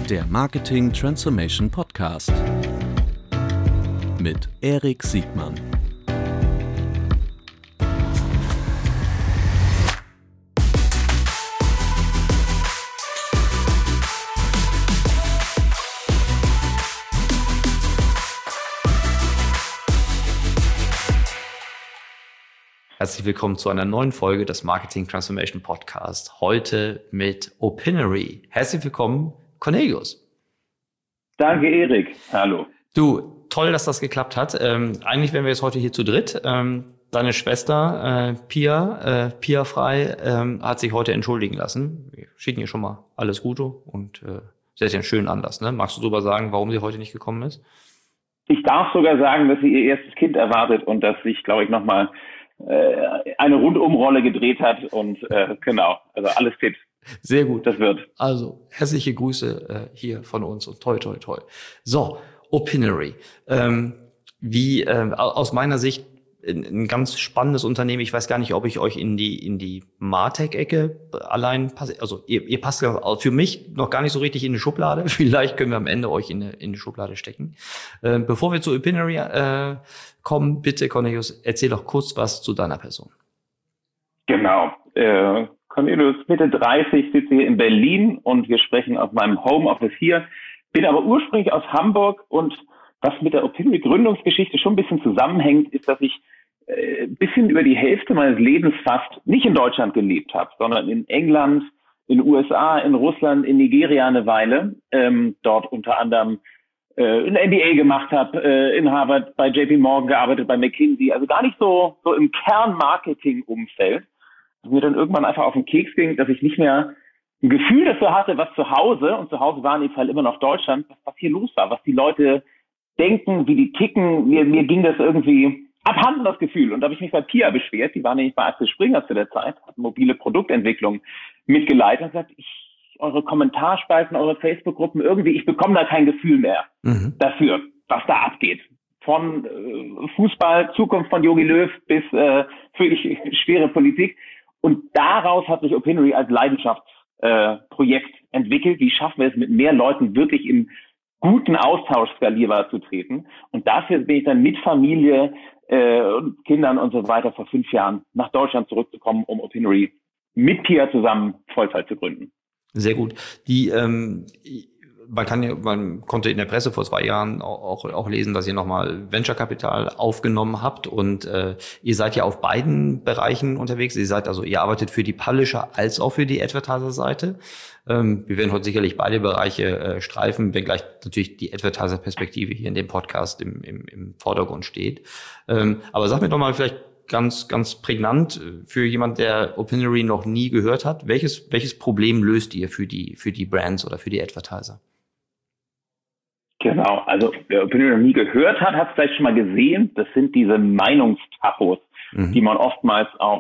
Der Marketing Transformation Podcast mit Erik Siegmann. Herzlich willkommen zu einer neuen Folge des Marketing Transformation Podcast. Heute mit Opinory. Herzlich willkommen, Cornelius. Danke, Erik. Hallo. Du, toll, dass das geklappt hat. Eigentlich wären wir jetzt heute hier zu dritt. Deine Schwester Pia Frei hat sich heute entschuldigen lassen. Wir schicken ihr schon mal alles Gute und sie hat ja einen schönen Anlass. Ne? Magst du darüber sagen, warum sie heute nicht gekommen ist? Ich darf sogar sagen, dass sie ihr erstes Kind erwartet und dass sich, glaube ich, nochmal eine Rundumrolle gedreht hat und genau, also alles fit. Sehr gut. Das wird. Also herzliche Grüße hier von uns und toi, toi, toi. So, Opinory. Aus meiner Sicht ein ganz spannendes Unternehmen. Ich weiß gar nicht, ob ich euch in die Martech-Ecke allein passe. Also ihr passt ja für mich noch gar nicht so richtig in die Schublade. Vielleicht können wir am Ende euch in die Schublade stecken. Bevor wir zu Opinory kommen, bitte Cornelius, erzähl doch kurz was zu deiner Person. Genau. Cornelius, Mitte 30, sitze hier in Berlin und wir sprechen aus meinem Homeoffice hier. Bin aber ursprünglich aus Hamburg und was mit der Opinory-Gründungsgeschichte schon ein bisschen zusammenhängt, ist, dass ich ein bisschen über die Hälfte meines Lebens fast nicht in Deutschland gelebt habe, sondern in England, in den USA, in Russland, in Nigeria eine Weile. Dort unter anderem ein MBA gemacht habe, in Harvard, bei JP Morgan gearbeitet, bei McKinsey. Also gar nicht so im Kern-Marketing-Umfeld. Und mir dann irgendwann einfach auf den Keks ging, dass ich nicht mehr ein Gefühl dafür hatte, was zu Hause, und zu Hause war in dem Fall immer noch Deutschland, was hier los war, was die Leute denken, wie die ticken. Mir ging das irgendwie abhanden, das Gefühl. Und da habe ich mich bei Pia beschwert. Die war nämlich bei Axel Springer zu der Zeit, hat mobile Produktentwicklung mitgeleitet und gesagt, eure Kommentarspalten, eure Facebook-Gruppen, irgendwie, ich bekomme da kein Gefühl mehr dafür, was da abgeht. Von Fußball, Zukunft von Jogi Löw bis völlig schwere Politik. Und daraus hat sich Opinory als Leidenschaftsprojekt entwickelt. Wie schaffen wir es, mit mehr Leuten wirklich im guten Austausch skalierbar zu treten? Und dafür bin ich dann mit Familie und Kindern und so weiter vor 5 Jahren nach Deutschland zurückgekommen, um Opinory mit Pia zusammen Vollzeit zu gründen. Sehr gut. Man konnte in der Presse vor 2 Jahren auch lesen, dass ihr nochmal Venture-Kapital aufgenommen habt und ihr seid ja auf beiden Bereichen unterwegs. Ihr arbeitet für die Publisher als auch für die Advertiser-Seite. Wir werden heute sicherlich beide Bereiche streifen, wenngleich natürlich die Advertiser-Perspektive hier in dem Podcast im Vordergrund steht. Aber sag mir doch mal vielleicht ganz, ganz prägnant für jemand, der Opinory noch nie gehört hat. Welches Problem löst ihr für die Brands oder für die Advertiser? Genau, also wer Opinory noch nie gehört hat, hat es vielleicht schon mal gesehen. Das sind diese Meinungstachos, die man oftmals auf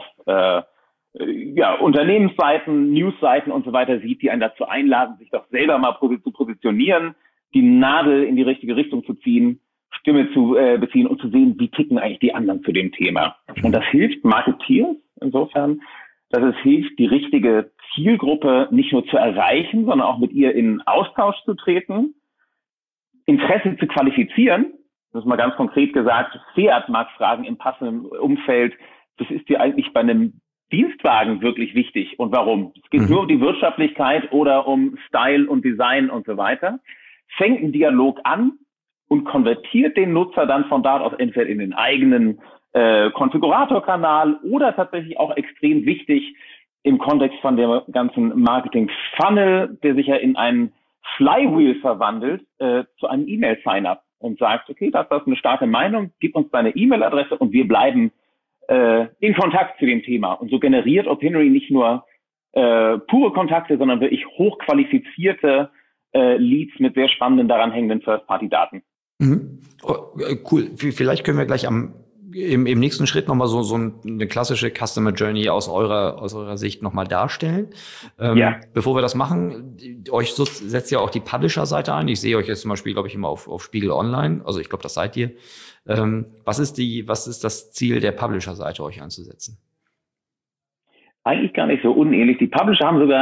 Unternehmensseiten, Newsseiten und so weiter sieht, die einen dazu einladen, sich doch selber mal zu positionieren, die Nadel in die richtige Richtung zu ziehen, Stimme zu beziehen und zu sehen, wie ticken eigentlich die anderen zu dem Thema. Und das hilft Marketeers insofern, dass es hilft, die richtige Zielgruppe nicht nur zu erreichen, sondern auch mit ihr in Austausch zu treten, Interesse zu qualifizieren. Das ist mal ganz konkret gesagt, Fiat mag fragen im passenden Umfeld, das ist dir eigentlich bei einem Dienstwagen wirklich wichtig und warum? Es geht nur um die Wirtschaftlichkeit oder um Style und Design und so weiter. Fängt einen Dialog an und konvertiert den Nutzer dann von dort aus entweder in den eigenen Konfiguratorkanal oder tatsächlich auch extrem wichtig im Kontext von dem ganzen Marketing-Funnel, der sich ja in einen Flywheel verwandelt, zu einem E-Mail-Sign-up und sagt, okay, das ist eine starke Meinung, gib uns deine E-Mail-Adresse und wir bleiben in Kontakt zu dem Thema. Und so generiert Opinory nicht nur pure Kontakte, sondern wirklich hochqualifizierte Leads mit sehr spannenden, daran hängenden First-Party-Daten. Oh, cool. Vielleicht können wir gleich im nächsten Schritt nochmal so eine klassische Customer Journey aus eurer Sicht nochmal darstellen. Bevor wir das machen, euch setzt ja auch die Publisher-Seite ein. Ich sehe euch jetzt zum Beispiel, glaube ich, immer auf Spiegel Online. Also ich glaube, das seid ihr. Was ist das Ziel der Publisher-Seite, euch anzusetzen? Eigentlich gar nicht so unähnlich. Die Publisher haben sogar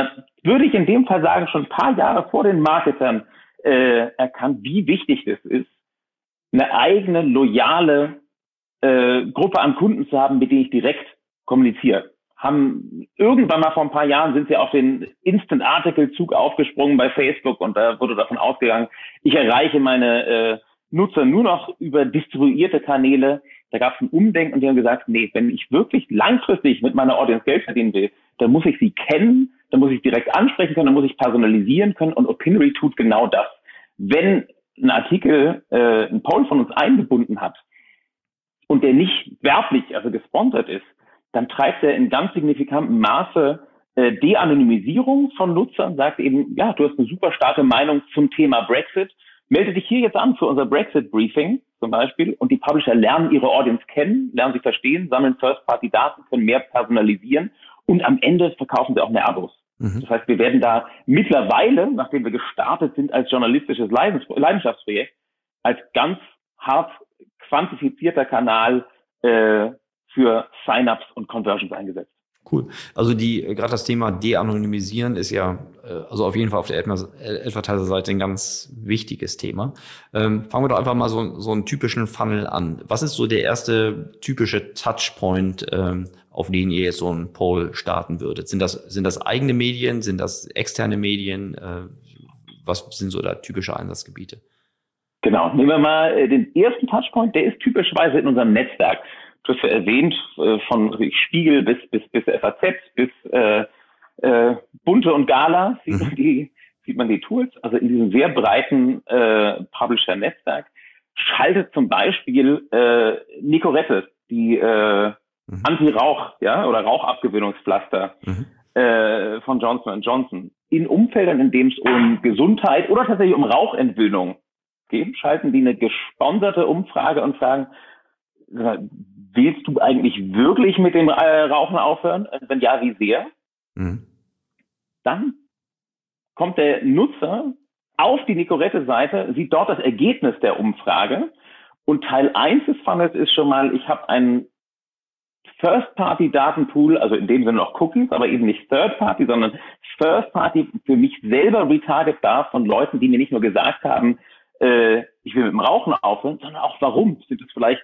würde ich in dem Fall sagen, schon ein paar Jahre vor den Marketern erkannt, wie wichtig das ist, eine eigene, loyale Gruppe an Kunden zu haben, mit denen ich direkt kommuniziere. Haben irgendwann mal vor ein paar Jahren sind sie auf den Instant-Article-Zug aufgesprungen bei Facebook und da wurde davon ausgegangen, ich erreiche meine Nutzer nur noch über distribuierte Kanäle. Da gab es ein Umdenken und die haben gesagt, nee, wenn ich wirklich langfristig mit meiner Audience Geld verdienen will, dann muss ich sie kennen, dann muss ich direkt ansprechen können, dann muss ich personalisieren können und Opinory tut genau das. Wenn ein Artikel ein Poll von uns eingebunden hat und der nicht werblich, also gesponsert ist, dann treibt er in ganz signifikantem Maße De-Anonymisierung von Nutzern, sagt eben, ja, du hast eine super starke Meinung zum Thema Brexit, melde dich hier jetzt an für unser Brexit-Briefing zum Beispiel und die Publisher lernen ihre Audience kennen, lernen sie verstehen, sammeln First-Party-Daten, können mehr personalisieren und am Ende verkaufen sie auch mehr Abos. Das heißt, wir werden da mittlerweile, nachdem wir gestartet sind als journalistisches Leidenschaftsprojekt, als ganz hart quantifizierter Kanal für Sign-ups und Conversions eingesetzt. Cool. Also gerade das Thema De-Anonymisieren ist ja also auf jeden Fall auf der Advertiser-Seite ein ganz wichtiges Thema. Fangen wir doch einfach mal so einen typischen Funnel an. Was ist so der erste typische Touchpoint, auf den ihr jetzt so einen Poll starten würdet? Sind das eigene Medien? Sind das externe Medien? Was sind so da typische Einsatzgebiete? Genau. Nehmen wir mal den ersten Touchpoint. Der ist typischerweise in unserem Netzwerk. Du hast ja erwähnt, von Spiegel bis FAZ, bis Bunte und Gala sieht man die Tools. Also in diesem sehr breiten Publisher-Netzwerk schaltet zum Beispiel Nicorette, die Anti-Rauch, ja, oder Rauchabgewöhnungspflaster von Johnson & Johnson. In Umfeldern, in dem es um Gesundheit oder tatsächlich um Rauchentwöhnung geht, schalten die eine gesponserte Umfrage und fragen, willst du eigentlich wirklich mit dem Rauchen aufhören? Wenn ja, wie sehr? Dann kommt der Nutzer auf die Nicorette-Seite, sieht dort das Ergebnis der Umfrage und Teil 1 des Funnels ist schon mal, ich habe einen First-Party-Datenpool, also in dem Sinne noch Cookies, aber eben nicht Third-Party, sondern First-Party für mich selber retargetbar von Leuten, die mir nicht nur gesagt haben, ich will mit dem Rauchen aufhören, sondern auch warum. Sind es vielleicht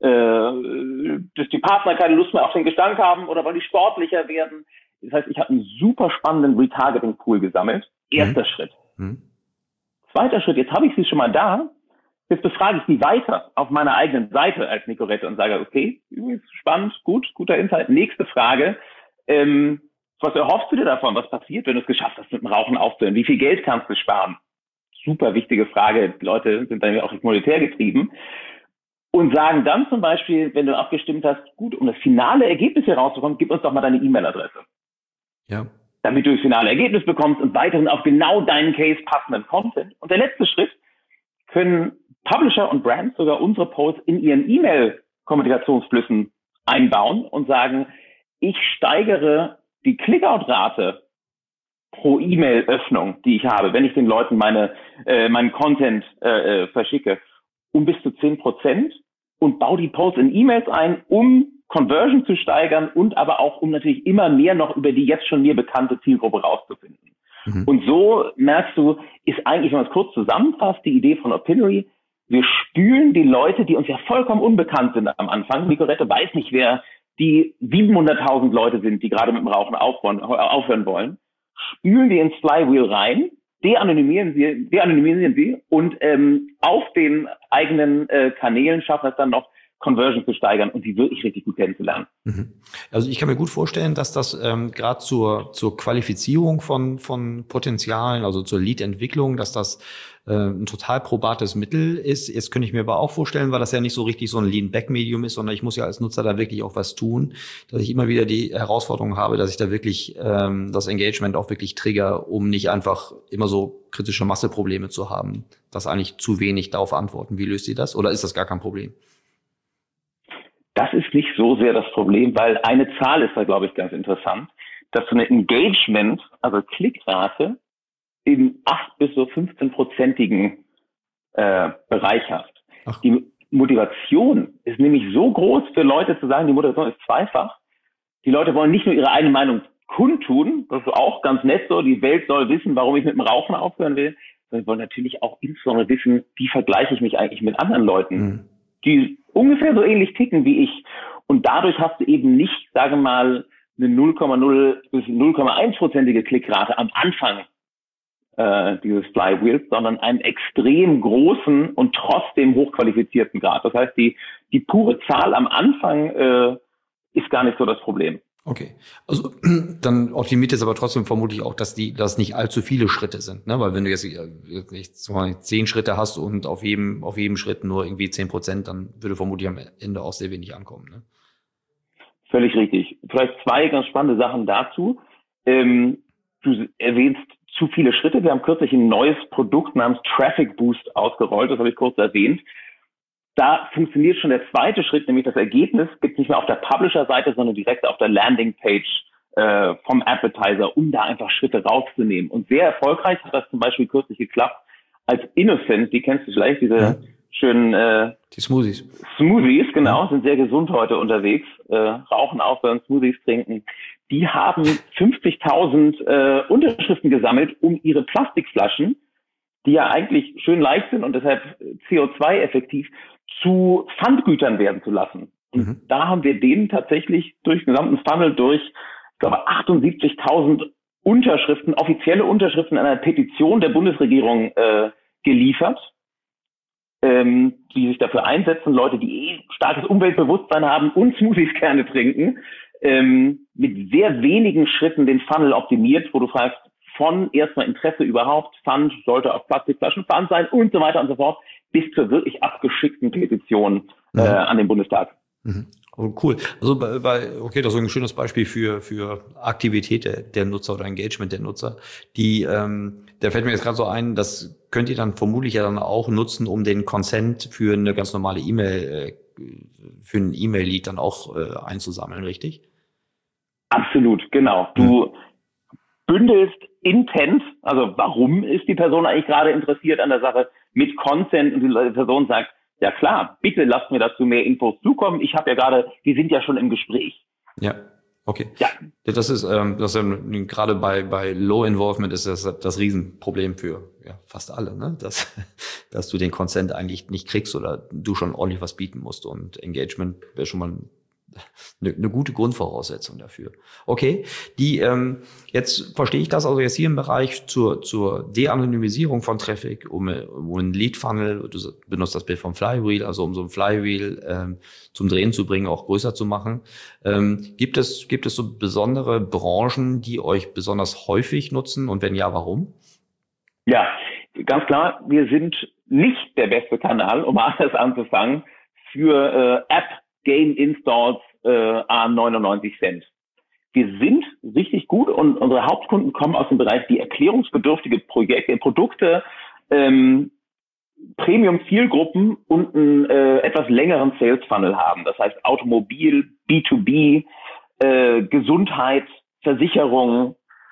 dass die Partner keine Lust mehr auf den Gestank haben oder weil die sportlicher werden. Das heißt, ich habe einen super spannenden Retargeting-Pool gesammelt. Erster Schritt. Zweiter Schritt, jetzt habe ich sie schon mal da. Jetzt befrage ich sie weiter auf meiner eigenen Seite als Nicorette und sage, okay, spannend, guter Insight. Nächste Frage. Was erhoffst du dir davon? Was passiert, wenn du es geschafft hast, mit dem Rauchen aufzuhören? Wie viel Geld kannst du sparen? Super wichtige Frage. Die Leute sind dann ja auch nicht monetär getrieben. Und sagen dann zum Beispiel, wenn du abgestimmt hast, gut, um das finale Ergebnis hier rauszukommen, gib uns doch mal deine E-Mail-Adresse. Ja. Damit du das finale Ergebnis bekommst und weiterhin auf genau deinen Case passenden Content. Und der letzte Schritt, können Publisher und Brands sogar unsere Posts in ihren E-Mail-Kommunikationsflüssen einbauen und sagen, ich steigere die Clickout-Rate pro E-Mail-Öffnung, die ich habe, wenn ich den Leuten meinen Content verschicke, um bis zu 10% und baue die Posts in E-Mails ein, um Conversion zu steigern und aber auch, um natürlich immer mehr noch über die jetzt schon mir bekannte Zielgruppe rauszufinden. Und so merkst du, ist eigentlich, wenn man es kurz zusammenfasst, die Idee von Opinory, wir spülen die Leute, die uns ja vollkommen unbekannt sind am Anfang. Nicorette weiß nicht, wer die 700.000 Leute sind, die gerade mit dem Rauchen aufhören wollen, spülen die ins Flywheel rein, de-anonymisieren sie und auf den eigenen Kanälen schaffen es dann noch, Conversion zu steigern und die wirklich richtig gut kennenzulernen. Also ich kann mir gut vorstellen, dass das gerade zur Qualifizierung von Potenzialen, also zur Lead-Entwicklung, dass das ein total probates Mittel ist. Jetzt könnte ich mir aber auch vorstellen, weil das ja nicht so richtig so ein Lean-Back-Medium ist, sondern ich muss ja als Nutzer da wirklich auch was tun, dass ich immer wieder die Herausforderung habe, dass ich da wirklich das Engagement auch wirklich trigger, um nicht einfach immer so kritische Masseprobleme zu haben, dass eigentlich zu wenig darauf antworten. Wie löst ihr das? Oder ist das gar kein Problem? Das ist nicht so sehr das Problem, weil eine Zahl ist da, glaube ich, ganz interessant, dass du eine Engagement, also Klickrate, in 8 bis so 15-prozentigen Bereich hast. Ach. Die Motivation ist nämlich so groß für Leute zu sagen, die Motivation ist zweifach. Die Leute wollen nicht nur ihre eigene Meinung kundtun, das ist auch ganz nett so, die Welt soll wissen, warum ich mit dem Rauchen aufhören will. Wir wollen natürlich auch insbesondere wissen, wie vergleiche ich mich eigentlich mit anderen Leuten, die ungefähr so ähnlich ticken wie ich. Und dadurch hast du eben nicht, sage mal, eine 0,0 bis 0,1%ige Klickrate am Anfang dieses Flywheels, sondern einen extrem großen und trotzdem hochqualifizierten Grad. Das heißt, die pure Zahl am Anfang ist gar nicht so das Problem. Okay, also dann optimiert es aber trotzdem vermutlich auch, dass nicht allzu viele Schritte sind, ne? Weil wenn du jetzt 10 Schritte hast und auf jedem Schritt nur irgendwie 10%, dann würde vermutlich am Ende auch sehr wenig ankommen, ne? Völlig richtig. Vielleicht 2 ganz spannende Sachen dazu. Du erwähnst zu viele Schritte. Wir haben kürzlich ein neues Produkt namens Traffic Boost ausgerollt. Das habe ich kurz erwähnt. Da funktioniert schon der zweite Schritt, nämlich das Ergebnis gibt es nicht mehr auf der Publisher-Seite, sondern direkt auf der Landingpage vom Advertiser, um da einfach Schritte rauszunehmen. Und sehr erfolgreich hat das zum Beispiel kürzlich geklappt, als Innocent, die kennst du vielleicht, diese schönen die Smoothies. Smoothies, genau, sind sehr gesund heute unterwegs, rauchen, aufhören, Smoothies trinken. Die haben 50.000 Unterschriften gesammelt, um ihre Plastikflaschen, die ja eigentlich schön leicht sind und deshalb CO2-effektiv, zu Pfandgütern werden zu lassen. Und da haben wir denen tatsächlich durch den gesamten Funnel durch, ich glaube, 78.000 Unterschriften, offizielle Unterschriften einer Petition der Bundesregierung geliefert, die sich dafür einsetzen, Leute, die starkes Umweltbewusstsein haben und Smoothies gerne trinken, mit sehr wenigen Schritten den Funnel optimiert, wo du fragst, von erstmal Interesse überhaupt, Pfand, sollte auf Plastikflaschen Pfand sein und so weiter und so fort, bis zur wirklich abgeschickten Petition an den Bundestag. Oh, cool. Also okay, das ist ein schönes Beispiel für Aktivität der Nutzer oder Engagement der Nutzer. Da fällt mir jetzt gerade so ein, das könnt ihr dann vermutlich ja dann auch nutzen, um den Consent für eine ganz normale E-Mail, für einen E-Mail-Lead dann auch einzusammeln, richtig? Absolut, genau. Du bündelst Intent, also warum ist die Person eigentlich gerade interessiert an der Sache, mit Consent, und die Person sagt, ja klar, bitte lasst mir dazu mehr Infos zukommen. Ich habe ja gerade, die sind ja schon im Gespräch. Ja, okay. Ja. Das ist gerade bei Low Involvement ist das Riesenproblem für fast alle, ne? Dass du den Consent eigentlich nicht kriegst oder du schon ordentlich was bieten musst, und Engagement wäre schon mal eine gute Grundvoraussetzung dafür. Okay, jetzt verstehe ich das also jetzt hier im Bereich zur De-Anonymisierung von Traffic, um einen Lead-Funnel, du benutzt das Bild vom Flywheel, also um so ein Flywheel zum Drehen zu bringen, auch größer zu machen. Gibt es so besondere Branchen, die euch besonders häufig nutzen, und wenn ja, warum? Ja, ganz klar, wir sind nicht der beste Kanal, um anders anzufangen, für App-Game Installs à 99 Cent. Wir sind richtig gut und unsere Hauptkunden kommen aus dem Bereich, die erklärungsbedürftige Produkte, Premium-Zielgruppen und einen etwas längeren Sales-Funnel haben. Das heißt Automobil, B2B, Gesundheit, Versicherung,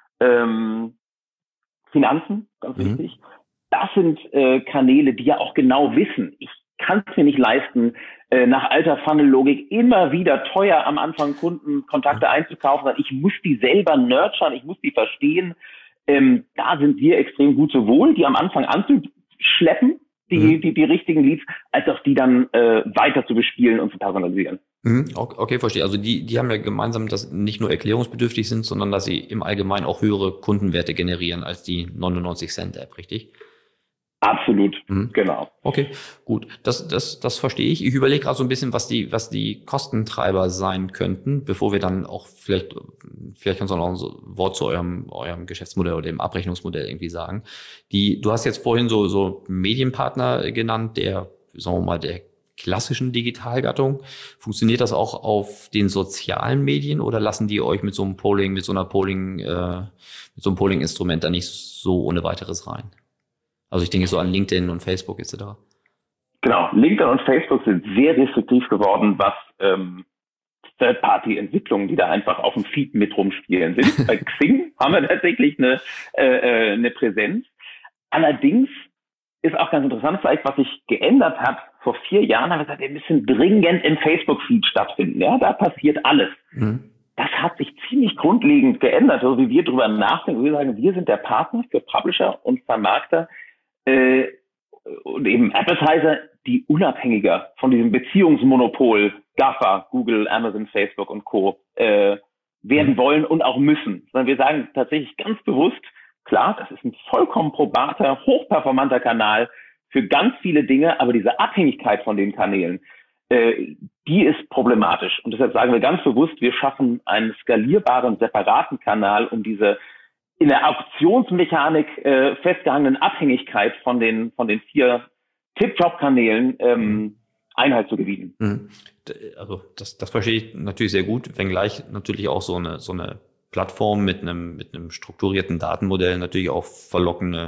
Finanzen, ganz wichtig. Das sind Kanäle, die ja auch genau wissen, ich kann es mir nicht leisten, nach alter Funnel-Logik immer wieder teuer am Anfang Kundenkontakte einzukaufen, sondern ich muss die selber nurturen, ich muss die verstehen. Da sind wir extrem gut, sowohl die am Anfang anzuschleppen, die richtigen Leads, als auch die dann weiter zu bespielen und zu personalisieren. Okay, verstehe. Also die haben ja gemeinsam, dass nicht nur erklärungsbedürftig sind, sondern dass sie im Allgemeinen auch höhere Kundenwerte generieren als die 99-Cent-App, richtig? Absolut, genau. Okay, gut. Das verstehe ich. Ich überlege gerade so ein bisschen, was die Kostentreiber sein könnten, bevor wir dann auch vielleicht kannst du noch ein Wort zu eurem Geschäftsmodell oder dem Abrechnungsmodell irgendwie sagen. Du hast jetzt vorhin so Medienpartner genannt, sagen wir mal, der klassischen Digitalgattung. Funktioniert das auch auf den sozialen Medien, oder lassen die euch mit so einem Polling-Instrument da nicht so ohne weiteres rein? Also ich denke so an LinkedIn und Facebook etc. Genau, LinkedIn und Facebook sind sehr restriktiv geworden, was Third-Party-Entwicklungen, die da einfach auf dem Feed mit rumspielen sind. Bei Xing haben wir tatsächlich eine Präsenz. Allerdings ist auch ganz interessant, vielleicht was sich geändert hat. Vor 4 Jahren haben wir gesagt, wir müssen dringend im Facebook-Feed stattfinden. Ja, da passiert alles. das hat sich ziemlich grundlegend geändert, also wie wir drüber nachdenken. Wir sagen, wir sind der Partner für Publisher und Vermarkter und eben Advertiser, die unabhängiger von diesem Beziehungsmonopol GAFA, Google, Amazon, Facebook und Co. Werden wollen und auch müssen. Sondern wir sagen tatsächlich ganz bewusst, klar, das ist ein vollkommen probater, hochperformanter Kanal für ganz viele Dinge, aber diese Abhängigkeit von den Kanälen, die ist problematisch. Und deshalb sagen wir ganz bewusst, wir schaffen einen skalierbaren, separaten Kanal, um diese in der Auktionsmechanik festgehangenen Abhängigkeit von den 4 Tip-Top-Kanälen Einhalt zu gebieten. Also das verstehe ich natürlich sehr gut, wenngleich natürlich auch so eine Plattform mit einem strukturierten Datenmodell natürlich auch verlockende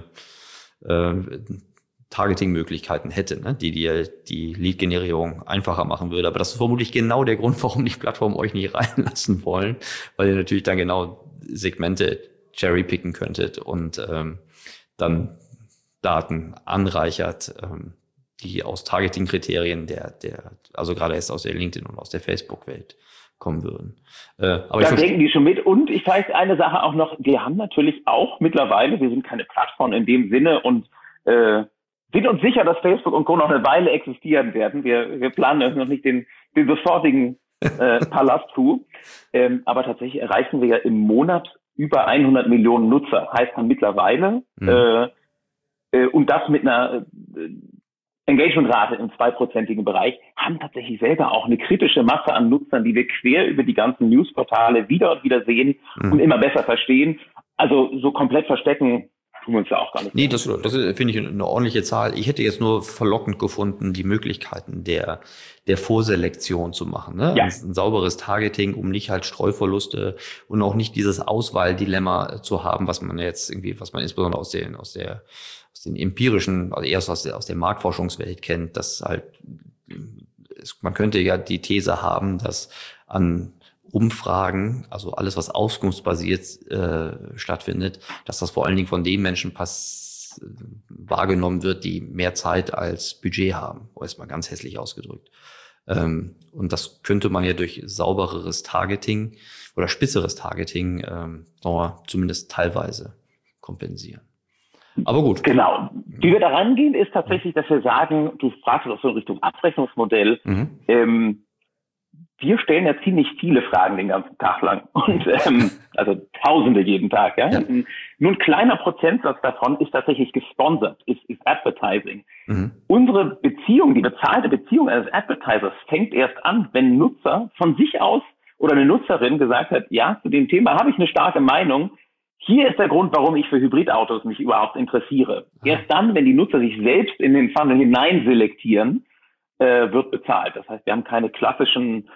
Targeting-Möglichkeiten hätte, ne? Die dir die Lead-Generierung einfacher machen würde. Aber das ist vermutlich genau der Grund, warum die Plattformen euch nicht reinlassen wollen, weil ihr natürlich dann genau Segmente cherrypicken könntet und dann Daten anreichert, die aus Targeting-Kriterien also gerade erst aus der LinkedIn und aus der Facebook-Welt kommen würden. Aber da denken die schon mit. Und ich weiß eine Sache auch noch, wir haben natürlich auch mittlerweile, wir sind keine Plattform in dem Sinne und sind uns sicher, dass Facebook und Co. noch eine Weile existieren werden. Wir planen noch nicht den sofortigen Palast-Coup. Aber tatsächlich erreichen wir ja im Monat über 100 Millionen Nutzer. Heißt dann mittlerweile, und das mit einer Engagementrate im 2%igen Bereich, haben tatsächlich selber auch eine kritische Masse an Nutzern, die wir quer über die ganzen Newsportale wieder und wieder sehen und immer besser verstehen. Also so komplett verstecken tun wir uns ja auch gar nicht. Nee, das finde ich eine ordentliche Zahl. Ich hätte jetzt nur verlockend gefunden, die Möglichkeiten der Vorselektion zu machen. Ne? Ja. Ein sauberes Targeting, um nicht halt Streuverluste und auch nicht dieses Auswahldilemma zu haben, was man insbesondere aus den empirischen, also erst aus der Marktforschungswelt kennt, dass halt, man könnte ja die These haben, dass an Umfragen, also alles, was auskunftsbasiert stattfindet, dass das vor allen Dingen von den Menschen wahrgenommen wird, die mehr Zeit als Budget haben, erstmal ganz hässlich ausgedrückt. Und das könnte man ja durch saubereres Targeting oder spitzeres Targeting zumindest teilweise kompensieren. Aber gut. Genau. Wie wir da rangehen, ist tatsächlich, dass wir sagen, du fragst auch so in Richtung Abrechnungsmodell. Wir stellen ja ziemlich viele Fragen den ganzen Tag lang. Und also Tausende jeden Tag. Ja? Nur ein kleiner Prozentsatz davon ist tatsächlich gesponsert, ist Advertising. Unsere Beziehung, die bezahlte Beziehung eines Advertisers fängt erst an, wenn ein Nutzer von sich aus oder eine Nutzerin gesagt hat, ja, zu dem Thema habe ich eine starke Meinung. Hier ist der Grund, warum ich für Hybridautos mich überhaupt interessiere. Erst dann, wenn die Nutzer sich selbst in den Funnel hinein selektieren, wird bezahlt. Das heißt, wir haben keine klassischen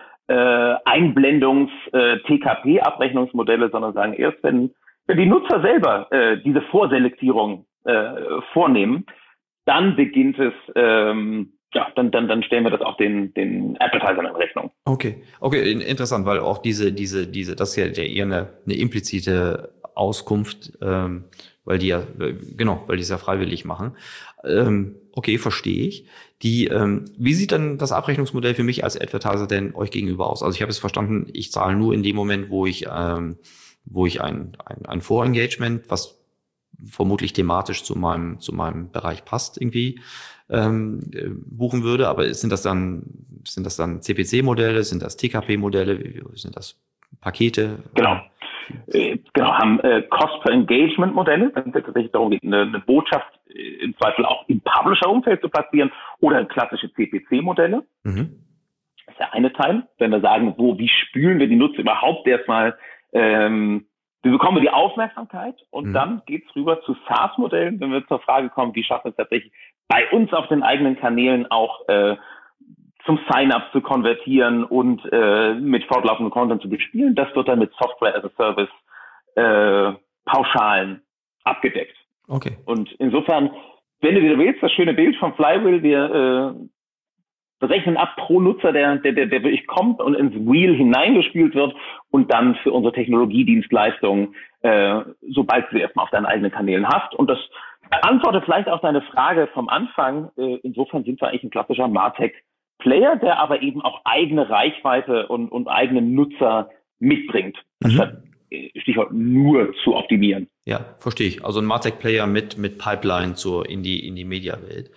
Einblendungs-TKP-Abrechnungsmodelle, sondern sagen erst, wenn die Nutzer selber diese Vorselektierung vornehmen, dann beginnt es, dann stellen wir das auch den Advertisern in Rechnung. Okay, interessant, weil auch diese, das ist ja eher eine implizite Auskunft, weil die es ja freiwillig machen. Okay, verstehe ich. Wie sieht dann das Abrechnungsmodell für mich als Advertiser denn euch gegenüber aus? Also ich habe es verstanden, ich zahle nur in dem Moment, wo ich ein Vorengagement, was vermutlich thematisch zu meinem Bereich passt, irgendwie buchen würde. Aber sind das dann CPC-Modelle, sind das TKP-Modelle, sind das Pakete? Genau, haben Cost-per-Engagement-Modelle, wenn es tatsächlich darum geht, eine Botschaft im Zweifel auch im Publisher-Umfeld zu platzieren oder klassische CPC-Modelle. Das ist der eine Teil. Wenn wir sagen, wie spülen wir die Nutzer überhaupt erstmal, wie bekommen wir die Aufmerksamkeit und dann geht's rüber zu SaaS-Modellen, wenn wir zur Frage kommen, wie schaffen wir es tatsächlich bei uns auf den eigenen Kanälen auch zum Sign-up zu konvertieren und mit fortlaufendem Content zu bespielen. Das wird dann mit Software as a Service Pauschalen abgedeckt. Okay. Und insofern, wenn du wieder willst, das schöne Bild vom Flywheel, wir berechnen ab pro Nutzer, der wirklich kommt und ins Wheel hineingespült wird und dann für unsere Technologiedienstleistungen, sobald du sie erstmal auf deinen eigenen Kanälen hast. Und das beantwortet vielleicht auch deine Frage vom Anfang. Insofern sind wir eigentlich ein klassischer MarTech Player, der aber eben auch eigene Reichweite und eigene Nutzer mitbringt, anstatt Stichwort nur zu optimieren. Ja, verstehe ich. Also ein MarTech-Player mit Pipeline in die Mediawelt.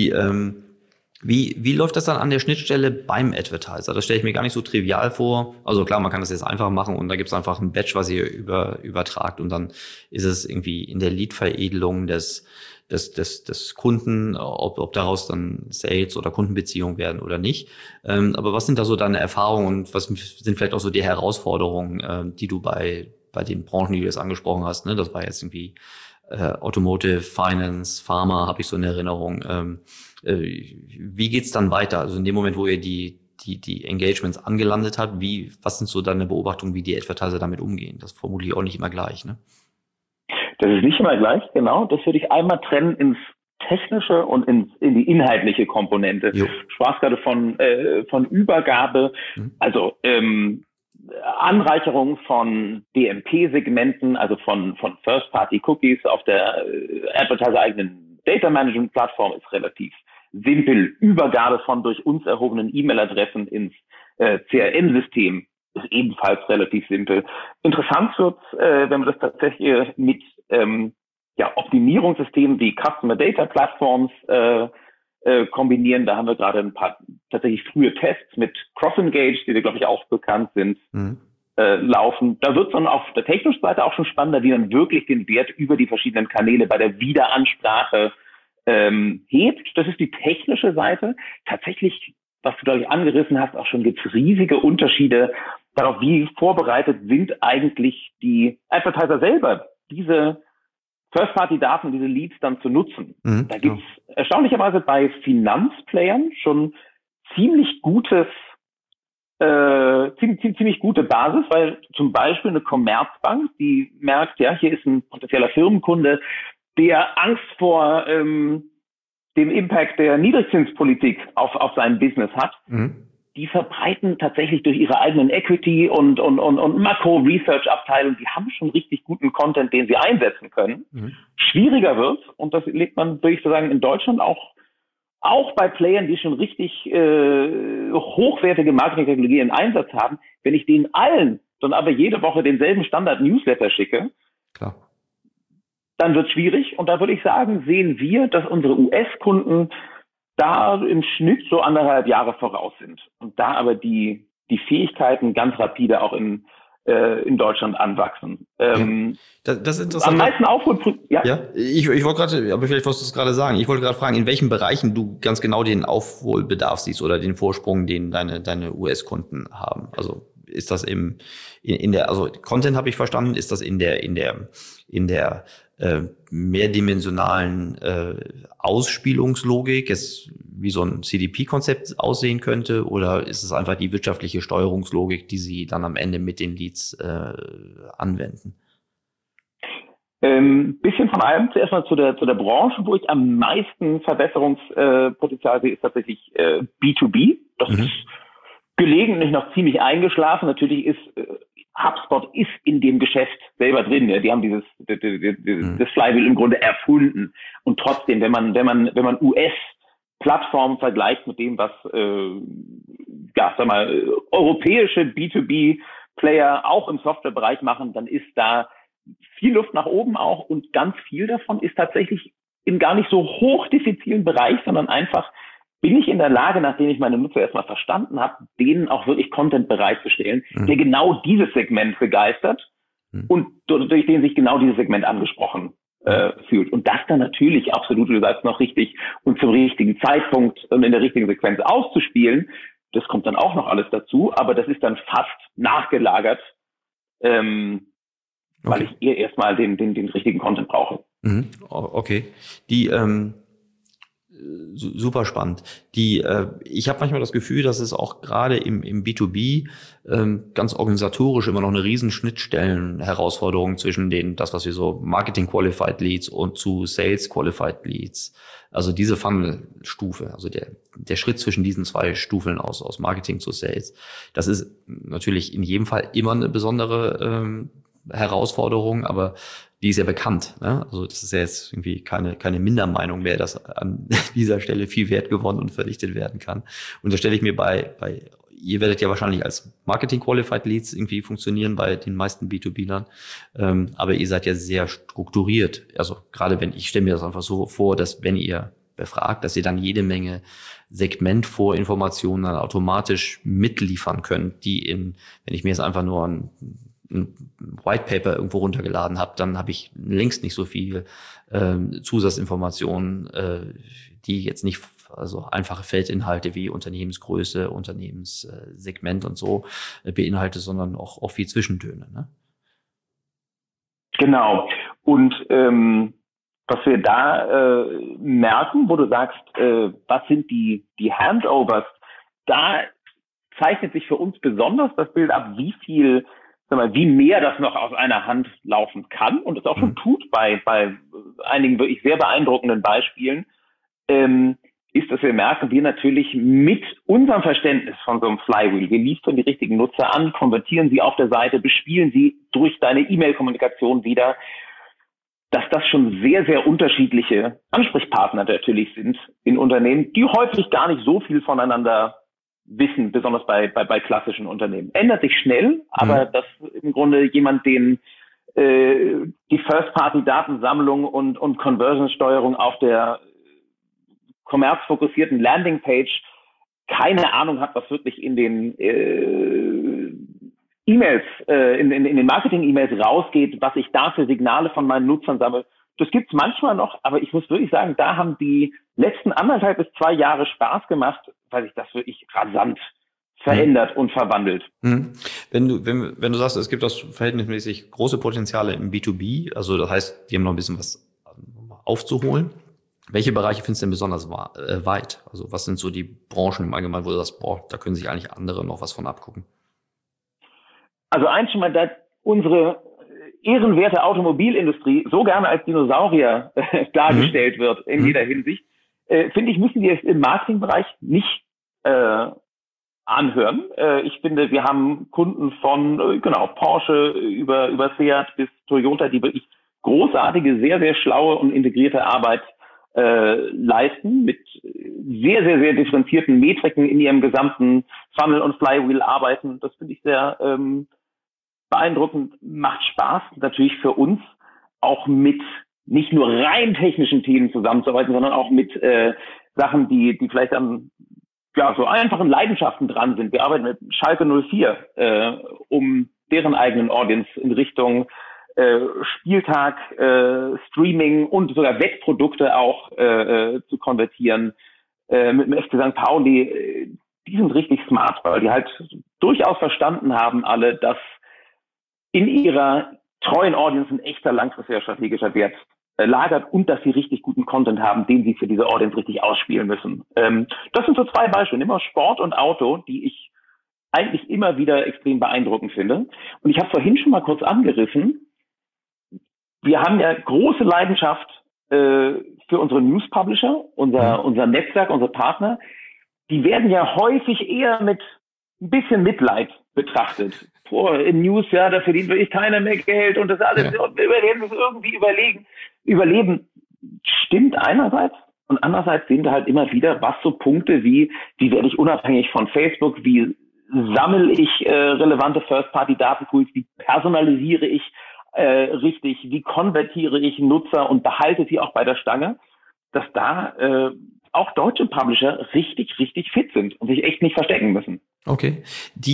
Wie läuft das dann an der Schnittstelle beim Advertiser? Das stelle ich mir gar nicht so trivial vor. Also klar, man kann das jetzt einfach machen und da gibt es einfach ein Batch, was ihr übertragt und dann ist es irgendwie in der Lead-Veredelung des Kunden, ob daraus dann Sales oder Kundenbeziehungen werden oder nicht. Aber was sind da so deine Erfahrungen und was sind vielleicht auch so die Herausforderungen, die du bei den Branchen, die du jetzt angesprochen hast, ne? Das war jetzt irgendwie Automotive, Finance, Pharma, habe ich so in Erinnerung. Wie geht's dann weiter? Also in dem Moment, wo ihr die Engagements angelandet habt, was sind so deine Beobachtungen, wie die Advertiser damit umgehen? Das vermutlich auch nicht immer gleich, ne? Das ist nicht immer gleich, genau. Das würde ich einmal trennen ins technische und in die inhaltliche Komponente. Jo. Du sprachst gerade von Übergabe, also Anreicherung von DMP-Segmenten, also von First-Party-Cookies auf der Advertiser-eigenen Data-Management-Plattform ist relativ simpel. Übergabe von durch uns erhobenen E-Mail-Adressen ins CRM-System ist ebenfalls relativ simpel. Interessant wird, wenn wir das tatsächlich mit Optimierungssystemen wie Customer Data Platforms kombinieren. Da haben wir gerade ein paar tatsächlich frühe Tests mit CrossEngage, die glaube ich auch bekannt sind, laufen. Da wird es dann auf der technischen Seite auch schon spannender, wie man wirklich den Wert über die verschiedenen Kanäle bei der Wiederansprache hebt. Das ist die technische Seite. Tatsächlich, was du, glaube ich, angerissen hast, auch schon gibt es riesige Unterschiede darauf, wie vorbereitet sind eigentlich die Advertiser selber, diese First-Party-Daten, diese Leads dann zu nutzen. Da gibt es erstaunlicherweise bei Finanzplayern schon ziemlich gute Basis, weil zum Beispiel eine Commerzbank, die merkt, ja, hier ist ein potenzieller Firmenkunde, der Angst vor dem Impact der Niedrigzinspolitik auf sein Business hat. Die verbreiten tatsächlich durch ihre eigenen Equity und Makro-Research-Abteilungen, die haben schon richtig guten Content, den sie einsetzen können. Schwieriger wird, und das lebt man, würde ich so sagen, in Deutschland auch bei Playern, die schon richtig hochwertige Marketingtechnologie im Einsatz haben, wenn ich denen allen dann aber jede Woche denselben Standard-Newsletter schicke, klar, dann wird es schwierig. Und da würde ich sagen, sehen wir, dass unsere US-Kunden da im Schnitt so 1,5 Jahre voraus sind. Und da aber die Fähigkeiten ganz rapide auch in Deutschland anwachsen. Das ist interessant. Am meisten Ja, ich wollte gerade, aber vielleicht wolltest du es gerade sagen. Ich wollte gerade fragen, in welchen Bereichen du ganz genau den Aufholbedarf siehst oder den Vorsprung, den deine US-Kunden haben. Also ist das in der, also Content habe ich verstanden, ist das in der mehrdimensionalen Ausspielungslogik, wie so ein CDP-Konzept aussehen könnte, oder ist es einfach die wirtschaftliche Steuerungslogik, die Sie dann am Ende mit den Leads anwenden? Bisschen von allem. Zuerst mal zu der Branche, wo ich am meisten Verbesserungspotenzial sehe, ist tatsächlich B2B. Das ist gelegentlich noch ziemlich eingeschlafen. Natürlich ist HubSpot ist in dem Geschäft selber drin. Ja. Die haben das Flywheel im Grunde erfunden. Und trotzdem, wenn man US-Plattformen vergleicht mit dem, was europäische B2B-Player auch im Softwarebereich machen, dann ist da viel Luft nach oben auch, und ganz viel davon ist tatsächlich im gar nicht so hochdiffizilen Bereich, sondern einfach, bin ich in der Lage, nachdem ich meine Nutzer erstmal verstanden habe, denen auch wirklich Content bereitzustellen, der genau dieses Segment begeistert und durch den sich genau dieses Segment angesprochen fühlt. Und das dann natürlich absolut, wie du sagst, noch richtig und zum richtigen Zeitpunkt und in der richtigen Sequenz auszuspielen, das kommt dann auch noch alles dazu, aber das ist dann fast nachgelagert, weil ich eher erstmal den richtigen Content brauche. Okay. Super spannend. Ich habe manchmal das Gefühl, dass es auch gerade im B2B ganz organisatorisch immer noch eine riesen Schnittstellen-Herausforderung zwischen das, was wir so Marketing-Qualified Leads und zu Sales-Qualified Leads, also diese Funnel-Stufe, also der Schritt zwischen diesen zwei Stufen aus Marketing zu Sales, das ist natürlich in jedem Fall immer eine besondere Herausforderung, aber die ist ja bekannt. Ne? Also das ist ja jetzt irgendwie keine Mindermeinung mehr, dass an dieser Stelle viel Wert gewonnen und verdichtet werden kann. Und da stelle ich mir bei ihr werdet ja wahrscheinlich als Marketing-Qualified Leads irgendwie funktionieren bei den meisten B2B-Lern. Aber ihr seid ja sehr strukturiert. Also gerade ich stelle mir das einfach so vor, dass wenn ihr befragt, dass ihr dann jede Menge Segmentvorinformationen dann automatisch mitliefern könnt, wenn ich mir jetzt einfach nur ein White Paper irgendwo runtergeladen habe, dann habe ich längst nicht so viel Zusatzinformationen, die jetzt nicht also einfache Feldinhalte wie Unternehmensgröße, Unternehmenssegment und so beinhaltet, sondern auch viel Zwischentöne. Ne? Genau. Und was wir da merken, wo du sagst, was sind die Handovers, da zeichnet sich für uns besonders das Bild ab, wie mehr das noch aus einer Hand laufen kann und es auch schon tut bei einigen wirklich sehr beeindruckenden Beispielen, ist, dass wir merken, wir natürlich mit unserem Verständnis von so einem Flywheel, wir liefern die richtigen Nutzer an, konvertieren sie auf der Seite, bespielen sie durch deine E-Mail-Kommunikation wieder, dass das schon sehr, sehr unterschiedliche Ansprechpartner natürlich sind in Unternehmen, die häufig gar nicht so viel voneinander wissen, besonders bei klassischen Unternehmen. Ändert sich schnell, aber dass im Grunde jemand die First-Party-Datensammlung und Conversion-Steuerung auf der kommerzfokussierten Landingpage keine Ahnung hat, was wirklich in den E-Mails, in den Marketing-E-Mails rausgeht, was ich da für Signale von meinen Nutzern sammle. Das gibt's manchmal noch, aber ich muss wirklich sagen, da haben die letzten 1,5 bis 2 Jahre Spaß gemacht, weil sich das wirklich rasant verändert und verwandelt. Wenn du sagst, es gibt das verhältnismäßig große Potenziale im B2B, also das heißt, die haben noch ein bisschen was aufzuholen. Welche Bereiche findest du denn besonders weit? Also was sind so die Branchen im Allgemeinen, wo du sagst, da können sich eigentlich andere noch was von abgucken? Also eins schon mal, da unsere ehrenwerte Automobilindustrie so gerne als Dinosaurier dargestellt wird in jeder Hinsicht, finde ich, müssen wir es im Marketingbereich nicht anhören. Ich finde, wir haben Kunden von Porsche über Seat bis Toyota, die wirklich großartige, sehr, sehr schlaue und integrierte Arbeit leisten, mit sehr, sehr, sehr differenzierten Metriken in ihrem gesamten Funnel und Flywheel arbeiten. Das finde ich sehr beeindruckend, macht Spaß, natürlich für uns auch mit nicht nur rein technischen Themen zusammenzuarbeiten, sondern auch mit Sachen, die vielleicht an so einfachen Leidenschaften dran sind. Wir arbeiten mit Schalke 04, um deren eigenen Audience in Richtung Spieltag, Streaming und sogar Wettprodukte auch zu konvertieren. Mit dem FC St. Pauli, die sind richtig smart, weil die halt durchaus verstanden haben alle, dass in ihrer treuen Audience ein echter langfristiger strategischer Wert lagert und dass sie richtig guten Content haben, den sie für diese Audience richtig ausspielen müssen. Das sind so 2 Beispiele, immer Sport und Auto, die ich eigentlich immer wieder extrem beeindruckend finde. Und ich habe vorhin schon mal kurz angerissen, wir haben ja große Leidenschaft für unsere News-Publisher, unser Netzwerk, unsere Partner. Die werden ja häufig eher mit ein bisschen Mitleid betrachtet. In News, da verdient wirklich keiner mehr Geld und das alles, wir werden es irgendwie überleben. Stimmt einerseits und andererseits sehen wir halt immer wieder, was so Punkte wie werde ich unabhängig von Facebook, wie sammle ich relevante First-Party-Datenpools, wie personalisiere ich richtig, wie konvertiere ich Nutzer und behalte sie auch bei der Stange, dass da auch deutsche Publisher richtig, richtig fit sind und sich echt nicht verstecken müssen. Okay.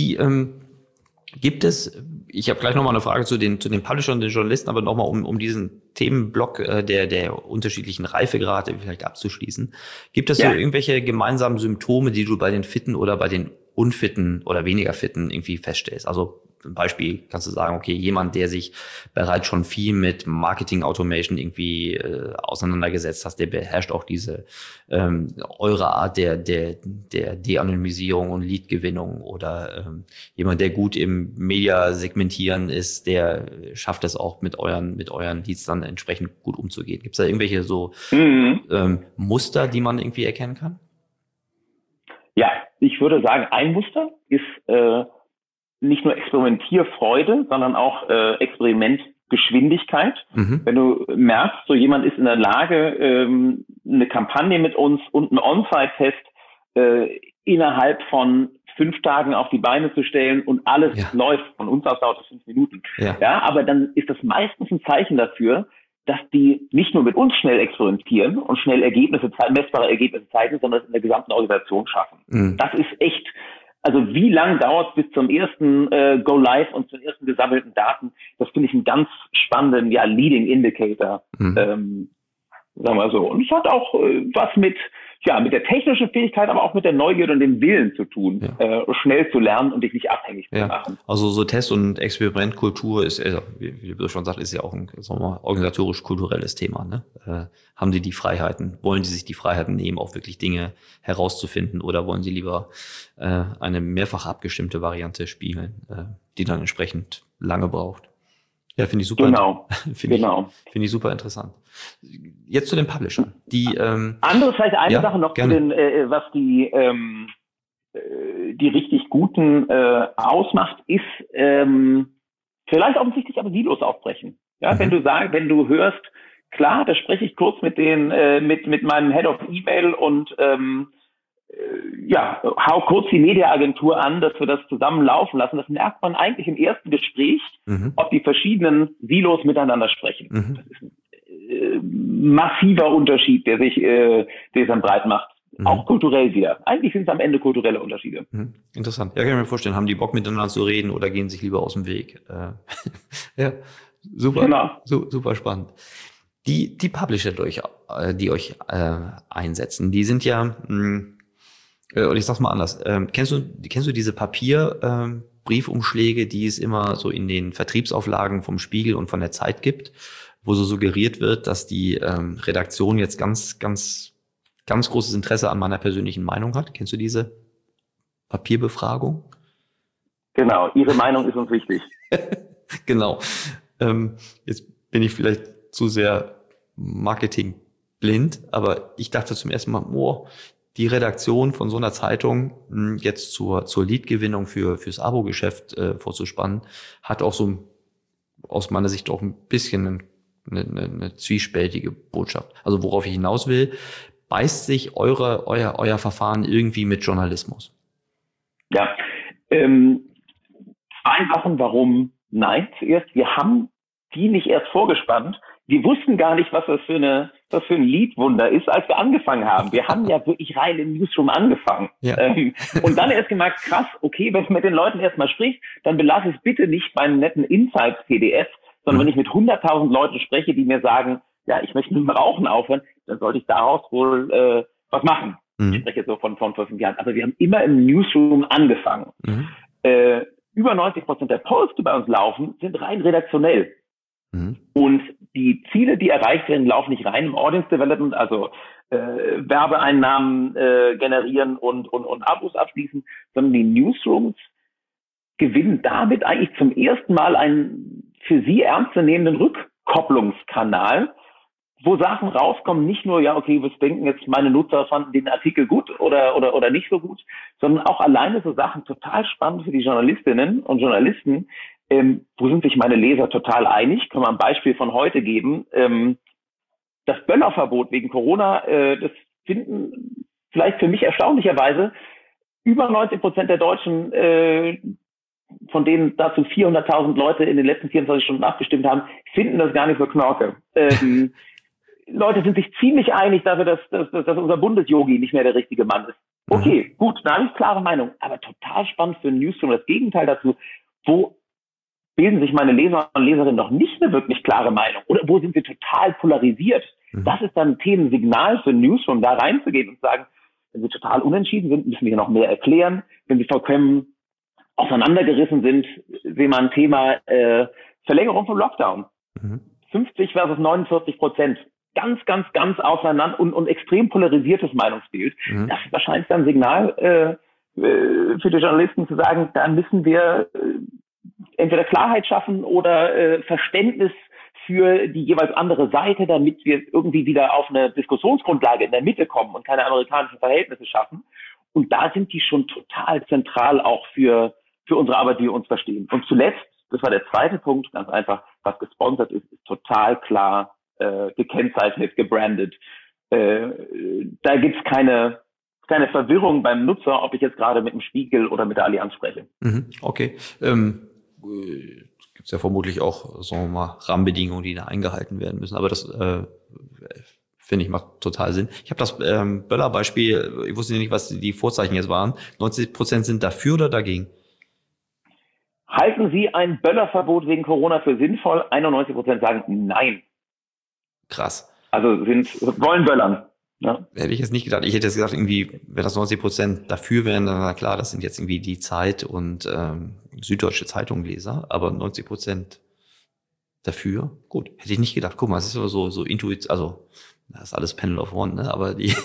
Gibt es, ich habe gleich nochmal eine Frage zu den Publishern und den Journalisten, aber nochmal um diesen Themenblock der unterschiedlichen Reifegrade vielleicht abzuschließen. Gibt es so irgendwelche gemeinsamen Symptome, die du bei den Fitten oder bei den Unfitten oder weniger Fitten irgendwie feststellst? Also zum Beispiel kannst du sagen, okay, jemand, der sich bereits schon viel mit Marketing Automation irgendwie auseinandergesetzt hat, der beherrscht auch diese eure Art der De-Anonymisierung und Lead-Gewinnung oder jemand, der gut im Media-Segmentieren ist, der schafft es auch mit euren Leads dann entsprechend gut umzugehen. Gibt es da irgendwelche so Muster, die man irgendwie erkennen kann? Ja, ich würde sagen, ein Muster ist nicht nur Experimentierfreude, sondern auch Experimentgeschwindigkeit. Wenn du merkst, so jemand ist in der Lage, eine Kampagne mit uns und einen On-Site-Test innerhalb von 5 Tagen auf die Beine zu stellen und alles läuft. Von uns aus dauert es 5 Minuten. Ja, aber dann ist das meistens ein Zeichen dafür, dass die nicht nur mit uns schnell experimentieren und schnell messbare Ergebnisse zeigen, sondern es in der gesamten Organisation schaffen. Das ist echt, also wie lang dauert es bis zum ersten Go Live und zu den ersten gesammelten Daten? Das finde ich einen ganz spannenden, Leading Indicator, sagen wir so. Und es hat auch was mit der technischen Fähigkeit, aber auch mit der Neugierde und dem Willen zu tun, schnell zu lernen und dich nicht abhängig zu machen. Also so Test- und Experimentkultur ist, wie du schon sagst, ist ja auch ein, sagen wir mal, organisatorisch-kulturelles Thema. Ne? Haben die Freiheiten? Wollen die sich die Freiheiten nehmen, auch wirklich Dinge herauszufinden, oder wollen sie lieber eine mehrfach abgestimmte Variante spielen, die dann entsprechend lange braucht? Ja, finde ich super. Genau. Finde ich super interessant. Jetzt zu den Publishern. Andere vielleicht eine Sache noch zu den, was die richtig guten ausmacht, ist vielleicht offensichtlich aber Silos aufbrechen. Ja, wenn du hörst, klar, da spreche ich kurz mit mit meinem Head of E-Mail und hau kurz die Mediaagentur an, dass wir das zusammen laufen lassen. Das merkt man eigentlich im ersten Gespräch, ob die verschiedenen Silos miteinander sprechen. Das ist ein massiver Unterschied, der sich dann breit macht. Auch kulturell wieder. Eigentlich sind es am Ende kulturelle Unterschiede. Interessant. Ja, kann ich mir vorstellen. Haben die Bock miteinander zu reden oder gehen sich lieber aus dem Weg? Ja, super. Genau. Super spannend. Die Publisher, die euch einsetzen, die sind ja, und ich sag's mal anders, kennst du diese Briefumschläge, die es immer so in den Vertriebsauflagen vom Spiegel und von der Zeit gibt, wo so suggeriert wird, dass die Redaktion jetzt ganz, ganz, ganz großes Interesse an meiner persönlichen Meinung hat? Kennst du diese Papierbefragung? Genau, Ihre Meinung ist uns wichtig. Genau. Jetzt bin ich vielleicht zu sehr marketingblind, aber ich dachte zum ersten Mal, die Redaktion von so einer Zeitung jetzt zur Lead-Gewinnung fürs Abo-Geschäft vorzuspannen, hat auch so aus meiner Sicht auch ein bisschen eine zwiespältige Botschaft. Also worauf ich hinaus will, beißt sich euer Verfahren irgendwie mit Journalismus? Ja, 2 Sachen, warum nein. Zuerst, wir haben die nicht erst vorgespannt. Wir wussten gar nicht, was das für ein Lead-Wunder ist, als wir angefangen haben. Wir haben ja wirklich rein im Newsroom angefangen. Ja. Und dann erst gemerkt, krass, okay, wenn ich mit den Leuten erstmal spricht, dann belasse es bitte nicht bei einem netten Insights-PDF, sondern wenn ich mit 100.000 Leuten spreche, die mir sagen, ja, ich möchte mit dem Rauchen aufhören, dann sollte ich daraus wohl was machen. Ich spreche jetzt so von 5 Jahren. Aber wir haben immer im Newsroom angefangen. Über 90% der Posts, die bei uns laufen, sind rein redaktionell. Und die Ziele, die erreicht werden, laufen nicht rein im Audience Development, also Werbeeinnahmen generieren und Abos abschließen, sondern die Newsrooms gewinnen damit eigentlich zum ersten Mal einen für sie ernstzunehmenden Rückkopplungskanal, wo Sachen rauskommen, nicht nur, was denken jetzt meine Nutzer, fanden den Artikel gut oder nicht so gut, sondern auch alleine so Sachen total spannend für die Journalistinnen und Journalisten. Wo sind sich meine Leser total einig? Können wir ein Beispiel von heute geben. Das Böllerverbot wegen Corona, das finden vielleicht für mich erstaunlicherweise über 90% der Deutschen, von denen dazu 400.000 Leute in den letzten 24 Stunden abgestimmt haben, finden das gar nicht so knorke. Leute sind sich ziemlich einig dafür, dass unser Bundesyogi nicht mehr der richtige Mann ist. Okay, gut, da habe ich klare Meinung. Aber total spannend für ein Newsroom. Das Gegenteil dazu, wo bilden sich meine Leser und Leserinnen noch nicht eine wirklich klare Meinung? Oder wo sind wir total polarisiert? Das ist dann ein Themensignal für ein Newsroom, da reinzugehen und zu sagen, wenn wir total unentschieden sind, müssen wir noch mehr erklären. Wenn wir vollkommen auseinandergerissen sind, sehen wir ein Thema Verlängerung vom Lockdown. 50 versus 49%. Ganz, ganz, ganz auseinander und extrem polarisiertes Meinungsbild. Das ist wahrscheinlich dann ein Signal für die Journalisten zu sagen, da müssen wir entweder Klarheit schaffen oder Verständnis für die jeweils andere Seite, damit wir irgendwie wieder auf eine Diskussionsgrundlage in der Mitte kommen und keine amerikanischen Verhältnisse schaffen. Und da sind die schon total zentral auch für unsere Arbeit, die wir uns verstehen. Und zuletzt, das war der zweite Punkt, ganz einfach, was gesponsert ist, ist total klar gekennzeichnet, gebrandet. Da gibt's keine keine Verwirrung beim Nutzer, ob ich jetzt gerade mit dem Spiegel oder mit der Allianz spreche. Okay. Gibt es ja vermutlich auch, sagen wir mal, Rahmenbedingungen, die da eingehalten werden müssen. Aber das finde ich macht total Sinn. Ich habe das Böller-Beispiel, ich wusste nicht, was die Vorzeichen jetzt waren. 90% sind dafür oder dagegen? Halten Sie ein Böllerverbot wegen Corona für sinnvoll? 91% sagen nein. Krass. Also wollen böllern. Ja. Hätte ich jetzt nicht gedacht. Ich hätte jetzt gedacht, irgendwie, wenn das 90% dafür wären, dann na klar, das sind jetzt irgendwie die Zeit und Süddeutsche Zeitung-Leser, aber 90% dafür, gut, hätte ich nicht gedacht. Guck mal, es ist aber so intuitiv, also das ist alles Panel of One, ne? Aber die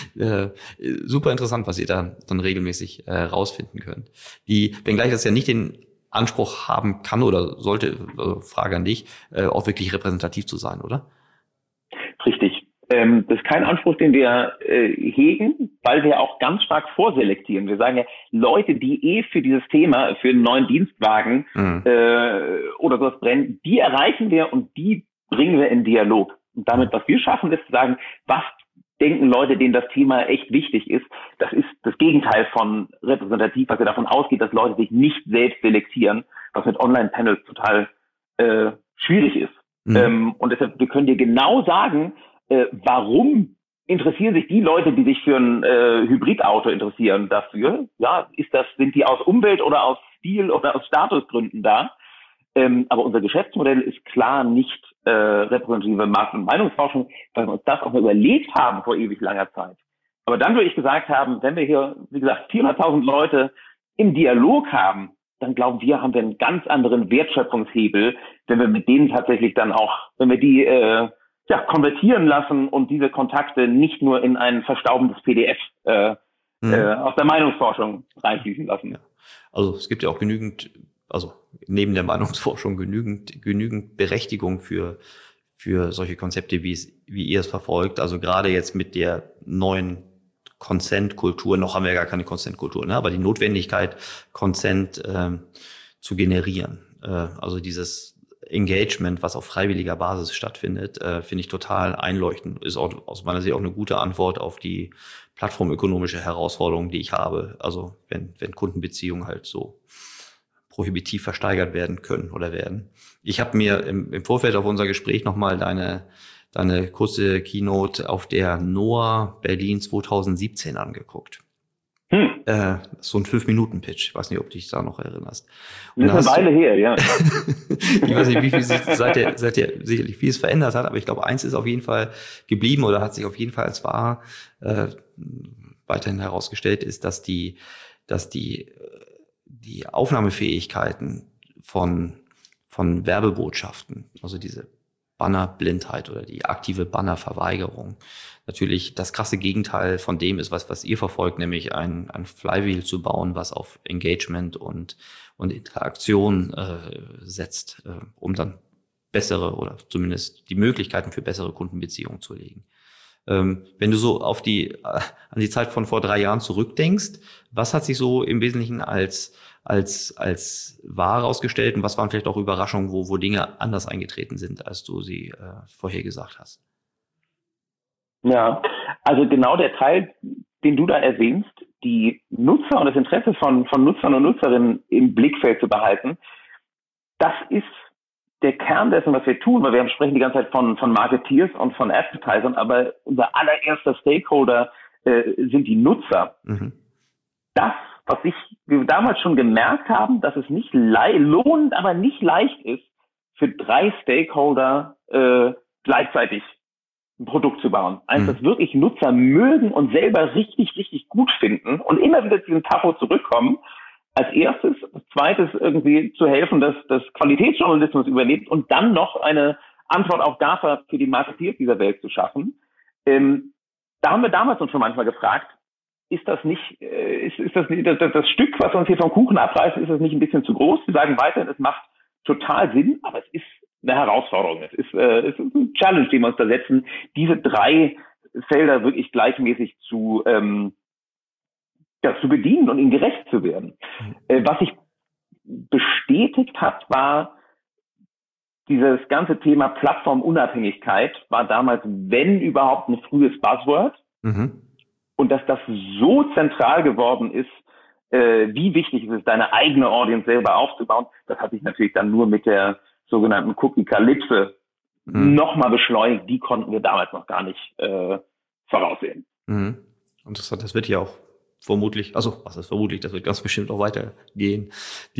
super interessant, was ihr da dann regelmäßig rausfinden könnt. Wenngleich das ja nicht den Anspruch haben kann oder sollte, Frage an dich, auch wirklich repräsentativ zu sein, oder? Richtig. Das ist kein Anspruch, den wir hegen, weil wir auch ganz stark vorselektieren. Wir sagen ja, Leute, die für dieses Thema, für einen neuen Dienstwagen oder sowas brennen, die erreichen wir und die bringen wir in Dialog. Und damit, was wir schaffen, ist zu sagen, was denken Leute, denen das Thema echt wichtig ist. Das ist das Gegenteil von repräsentativ, was ja davon ausgeht, dass Leute sich nicht selbst selektieren, was mit Online-Panels total schwierig ist. Und deshalb, wir können dir genau sagen, warum interessieren sich die Leute, die sich für ein Hybridauto interessieren, dafür? Ja, sind die aus Umwelt- oder aus Stil- oder aus Statusgründen da? Aber unser Geschäftsmodell ist klar nicht repräsentative Markt- und Meinungsforschung, weil wir uns das auch mal überlegt haben vor ewig langer Zeit. Aber dann würde ich gesagt haben, wenn wir hier, wie gesagt, 400.000 Leute im Dialog haben, dann glauben wir, haben wir einen ganz anderen Wertschöpfungshebel, wenn wir mit denen tatsächlich dann auch, wenn wir die konvertieren lassen und diese Kontakte nicht nur in ein verstaubendes PDF aus der Meinungsforschung reinfließen lassen. Ja. Also es gibt ja auch genügend, also neben der Meinungsforschung genügend Berechtigung für solche Konzepte, wie ihr es verfolgt. Also gerade jetzt mit der neuen Consent-Kultur, noch haben wir ja gar keine Consent-Kultur, ne? Aber die Notwendigkeit, Consent zu generieren. Also dieses Engagement, was auf freiwilliger Basis stattfindet, finde ich total einleuchtend. Ist auch aus meiner Sicht auch eine gute Antwort auf die plattformökonomische Herausforderung, die ich habe. Also wenn Kundenbeziehungen halt so prohibitiv versteigert werden können oder werden. Ich habe mir im Vorfeld auf unser Gespräch nochmal deine kurze Keynote auf der NOAA Berlin 2017 angeguckt. So ein 5-Minuten-Pitch. Ich weiß nicht, ob du dich da noch erinnerst. Und das ist eine Weile her, ja. Ich weiß nicht, wie viel sich seither sicherlich vieles verändert hat, aber ich glaube, eins ist auf jeden Fall geblieben oder hat sich auf jeden Fall als wahr weiterhin herausgestellt, ist, dass die Aufnahmefähigkeiten von Werbebotschaften, also diese Bannerblindheit oder die aktive Bannerverweigerung, natürlich das krasse Gegenteil von dem ist, was ihr verfolgt, nämlich ein Flywheel zu bauen, was auf Engagement und Interaktion setzt, um dann bessere oder zumindest die Möglichkeiten für bessere Kundenbeziehungen zu legen. Wenn du so an die Zeit von vor 3 Jahren zurückdenkst, was hat sich so im Wesentlichen als wahr herausgestellt und was waren vielleicht auch Überraschungen, wo Dinge anders eingetreten sind, als du sie vorher gesagt hast? Ja, also genau der Teil, den du da erwähnst, die Nutzer und das Interesse von Nutzern und Nutzerinnen im Blickfeld zu behalten, das ist der Kern dessen, was wir tun, weil wir sprechen die ganze Zeit von Marketeers und von Advertisern, aber unser allererster Stakeholder sind die Nutzer. Das, was wir damals schon gemerkt haben, dass es nicht lohnend, aber nicht leicht ist, für 3 Stakeholder gleichzeitig ein Produkt zu bauen. Eins, das wirklich Nutzer mögen und selber richtig, richtig gut finden und immer wieder zu diesem Tacho zurückkommen. Als erstes, als zweites irgendwie zu helfen, dass das Qualitätsjournalismus überlebt und dann noch eine Antwort auf GAFA für die Marketeers dieser Welt zu schaffen. Da haben wir damals uns schon manchmal gefragt, ist das das Stück, was uns hier vom Kuchen abreißt, ist das nicht ein bisschen zu groß? Wir sagen weiterhin, es macht total Sinn, aber es ist eine Herausforderung. Es ist ein Challenge, den wir uns da setzen, diese 3 Felder wirklich gleichmäßig zu bedienen und ihnen gerecht zu werden. Was sich bestätigt hat, war dieses ganze Thema Plattformunabhängigkeit, war damals, wenn überhaupt, ein frühes Buzzword. und dass das so zentral geworden ist, wie wichtig es ist, deine eigene Audience selber aufzubauen, das hat sich natürlich dann nur mit der sogenannten Cookie-Kalypse nochmal beschleunigt. Die konnten wir damals noch gar nicht voraussehen. Interessant, das wird ja auch vermutlich, das wird ganz bestimmt auch weitergehen.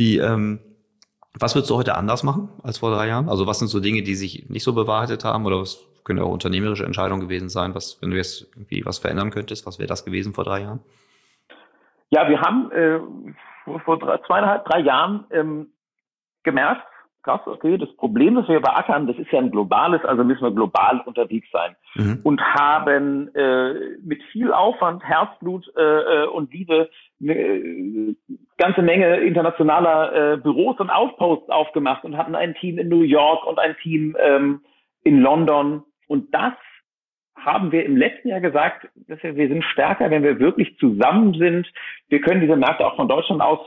Was würdest du heute anders machen als vor 3 Jahren? Also was sind so Dinge, die sich nicht so bewahrheitet haben, oder was können auch unternehmerische Entscheidungen gewesen sein? Wenn du jetzt irgendwie was verändern könntest, was wäre das gewesen vor 3 Jahren? Ja, wir haben vor 2,5, 3 Jahren gemerkt, krass, okay, das Problem, das wir beackern, das ist ja ein globales, also müssen wir global unterwegs sein. Und haben mit viel Aufwand, Herzblut und Liebe eine ganze Menge internationaler Büros und Outposts aufgemacht und hatten ein Team in New York und ein Team in London. Und das haben wir im letzten Jahr gesagt, dass wir sind stärker, wenn wir wirklich zusammen sind. Wir können diese Märkte auch von Deutschland aus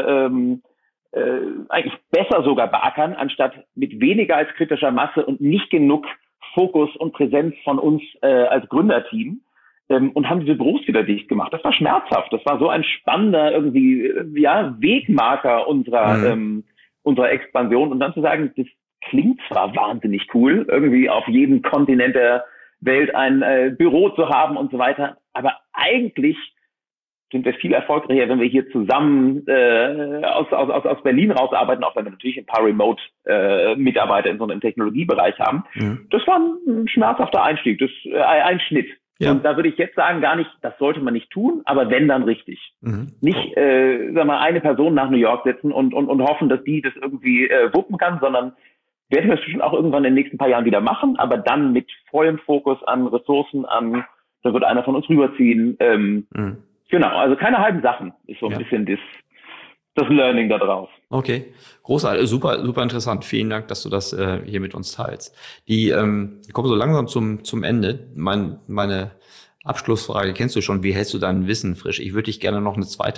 eigentlich besser sogar beackern, anstatt mit weniger als kritischer Masse und nicht genug Fokus und Präsenz von uns als Gründerteam, und haben diese Büros wieder dicht gemacht. Das war schmerzhaft. Das war so ein spannender irgendwie Wegmarker unserer Expansion. Und dann zu sagen, das klingt zwar wahnsinnig cool, irgendwie auf jedem Kontinent der Welt ein Büro zu haben und so weiter, aber eigentlich sind wir viel erfolgreicher, wenn wir hier zusammen aus Berlin rausarbeiten, auch wenn wir natürlich ein paar Remote-Mitarbeiter in so einem Technologiebereich haben. Das war ein schmerzhafter Einstieg, ein Schnitt. Ja. Und da würde ich jetzt sagen, gar nicht, das sollte man nicht tun, aber wenn, dann richtig. Nicht, eine Person nach New York setzen und hoffen, dass die das irgendwie wuppen kann, sondern werden wir es bestimmt auch irgendwann in den nächsten paar Jahren wieder machen, aber dann mit vollem Fokus an Ressourcen, da wird einer von uns rüberziehen. Genau, also keine halben Sachen ist so ein bisschen das Learning da drauf. Okay, großartig, super, super interessant. Vielen Dank, dass du das hier mit uns teilst. Wir kommen so langsam zum Ende. Meine Abschlussfrage kennst du schon. Wie hältst du dein Wissen frisch? Ich würde dich gerne noch eine zweite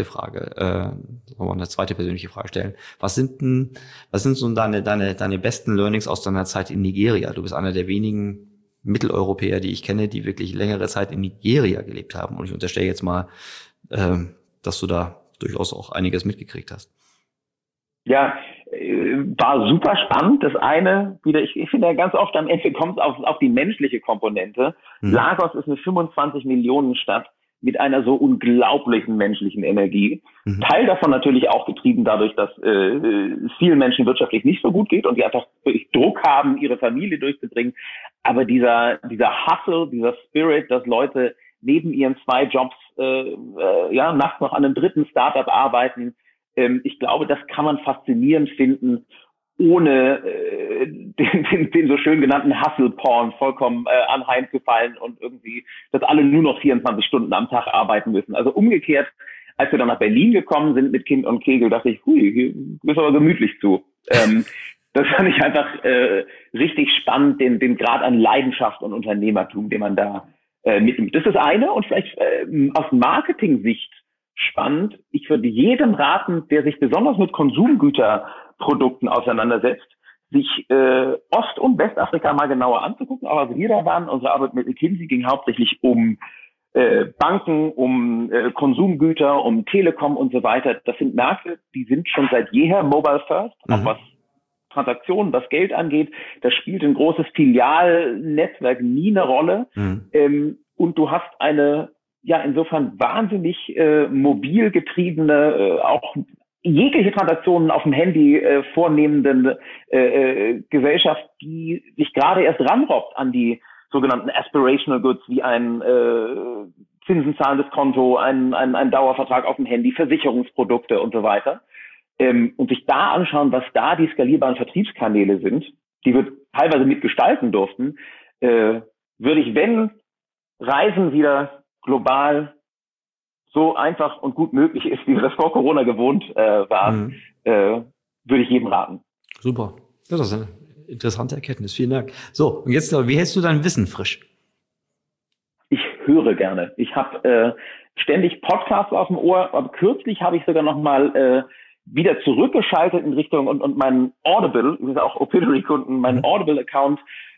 persönliche Frage stellen. Was sind so deine besten Learnings aus deiner Zeit in Nigeria? Du bist einer der wenigen Mitteleuropäer, die ich kenne, die wirklich längere Zeit in Nigeria gelebt haben. Und ich unterstelle jetzt mal, dass du da durchaus auch einiges mitgekriegt hast. Ja, war super spannend. Das eine, ich finde ja ganz oft am Ende kommt es auf die menschliche Komponente. Lagos ist eine 25 Millionen Stadt mit einer so unglaublichen menschlichen Energie. Teil davon natürlich auch getrieben dadurch, dass vielen Menschen wirtschaftlich nicht so gut geht und die einfach Druck haben, ihre Familie durchzubringen. Aber dieser Hustle, dieser Spirit, dass Leute neben ihren 2 Jobs nachts noch an einem 3. Startup arbeiten, ich glaube, das kann man faszinierend finden, ohne den so schön genannten Hustle-Porn vollkommen anheimzufallen und irgendwie, dass alle nur noch 24 Stunden am Tag arbeiten müssen. Also umgekehrt, als wir dann nach Berlin gekommen sind mit Kind und Kegel, dachte ich, hier ist aber gemütlich zu. Das fand ich einfach richtig spannend, den Grad an Leidenschaft und Unternehmertum, den man da mitnimmt. Das ist das eine, und vielleicht aus Marketing-Sicht spannend. Ich würde jedem raten, der sich besonders mit Konsumgüterprodukten auseinandersetzt, sich Ost- und Westafrika mal genauer anzugucken. Aber als wir da waren, unsere Arbeit mit McKinsey ging hauptsächlich um Banken, um Konsumgüter, um Telekom und so weiter. Das sind Märkte, die sind schon seit jeher mobile first, auch was Transaktionen, was Geld angeht. Da spielt ein großes Filialnetzwerk nie eine Rolle. Und du hast eine insofern wahnsinnig mobil getriebene, auch jegliche Transaktionen auf dem Handy vornehmende Gesellschaft, die sich gerade erst ranrobbt an die sogenannten Aspirational Goods, wie ein zinsenzahlendes Konto, ein Dauervertrag auf dem Handy, Versicherungsprodukte und so weiter. Und sich da anschauen, was da die skalierbaren Vertriebskanäle sind, die wir teilweise mitgestalten durften, würde ich, wenn Reisen wieder global so einfach und gut möglich ist, wie wir das vor Corona gewohnt waren, würde ich jedem raten. Super. Das ist eine interessante Erkenntnis. Vielen Dank. So, und jetzt, wie hältst du dein Wissen frisch? Ich höre gerne. Ich habe ständig Podcasts auf dem Ohr, aber kürzlich habe ich sogar noch mal wieder zurückgeschaltet in Richtung und meinen Audible, das ist auch Opinory-Kunden, meinen Audible-Account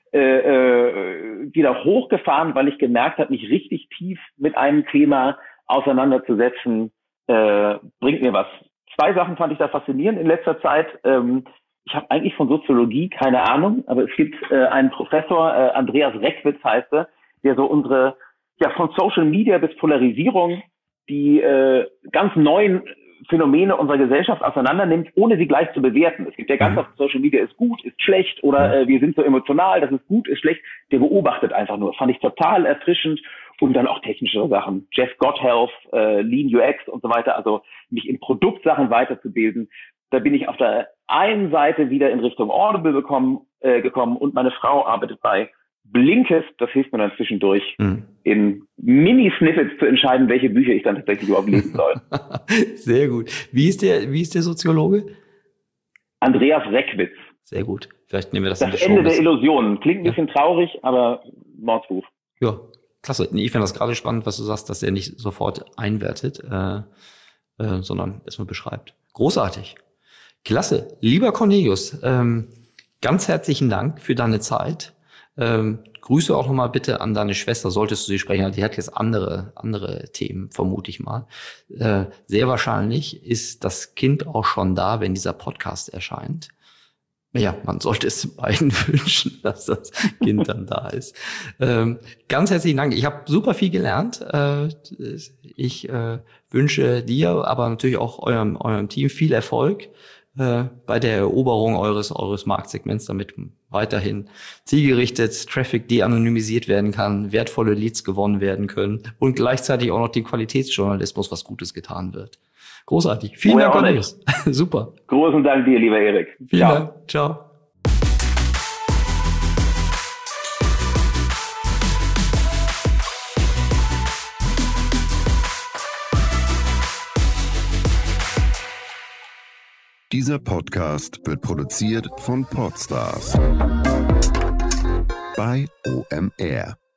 wieder hochgefahren, weil ich gemerkt habe, mich richtig tief mit einem Thema auseinanderzusetzen, bringt mir was. 2 Sachen fand ich da faszinierend in letzter Zeit. Ich habe eigentlich von Soziologie keine Ahnung, aber es gibt einen Professor, Andreas Reckwitz heißt er, der so unsere, von Social Media bis Polarisierung, die ganz neuen Phänomene unserer Gesellschaft auseinander nimmt, ohne sie gleich zu bewerten. Es gibt ja ganz oft, Social Media ist gut, ist schlecht oder wir sind so emotional, das ist gut, ist schlecht. Der beobachtet einfach nur. Fand ich total erfrischend. Und dann auch technische Sachen. Jeff Gothelf, Lean UX und so weiter. Also mich in Produktsachen weiterzubilden. Da bin ich auf der einen Seite wieder in Richtung Audible gekommen und meine Frau arbeitet bei Blinkist. Das hilft mir dann zwischendurch, in Mini-Snippets zu entscheiden, welche Bücher ich dann tatsächlich überhaupt lesen soll. Sehr gut. Wie ist der Soziologe? Andreas Reckwitz. Sehr gut. Vielleicht nehmen wir das in die Show. Das Ende der Illusionen. Klingt ein bisschen traurig, aber Mordsruf. Ja, klasse. Nee, ich finde das gerade spannend, was du sagst, dass er nicht sofort einwertet, sondern erstmal beschreibt. Großartig. Klasse. Lieber Cornelius, ganz herzlichen Dank für deine Zeit. Grüße auch nochmal bitte an deine Schwester, solltest du sie sprechen. Die hat jetzt andere Themen, vermute ich mal. Sehr wahrscheinlich ist das Kind auch schon da, wenn dieser Podcast erscheint. Ja, man sollte es beiden wünschen, dass das Kind dann da ist. Ganz herzlichen Dank. Ich habe super viel gelernt. Ich wünsche dir, aber natürlich auch eurem Team viel Erfolg bei der Eroberung eures Marktsegments, damit weiterhin zielgerichtet Traffic de-anonymisiert werden kann, wertvolle Leads gewonnen werden können und gleichzeitig auch noch dem Qualitätsjournalismus was Gutes getan wird. Großartig. Vielen Dank, Cornelius. Super. Großen Dank dir, lieber Erik. Vielen Dank. Ciao. Dieser Podcast wird produziert von Podstars bei OMR.